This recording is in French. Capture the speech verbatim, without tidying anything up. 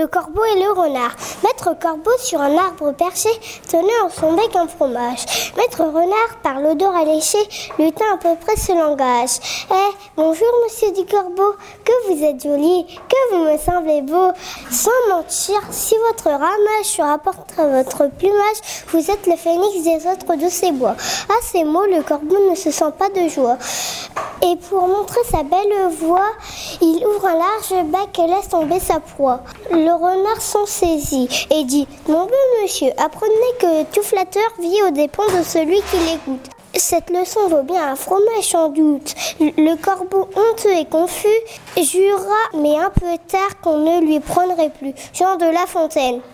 le corbeau et le renard. Maître Corbeau, sur un arbre perché, tenait en son bec un fromage. Maître Renard, par l'odeur alléchée, lui tint à peu près ce langage. « Eh, bonjour, monsieur du Corbeau, que vous êtes joli, que vous me semblez beau. Sans mentir, si votre ramage se rapporte à votre plumage, vous êtes le phénix des autres de ces bois. » À ces mots, le corbeau ne se sent pas de joie. Et pour montrer sa belle voix, il ouvre un large bec et laisse tomber sa proie. Le renard s'en saisit et dit « Mon bon monsieur, apprenez que tout flatteur vit aux dépens de celui qui l'écoute. Cette leçon vaut bien un fromage sans doute. » Le corbeau, honteux et confus, jura, mais un peu tard, qu'on ne lui prendrait plus. Jean de La Fontaine.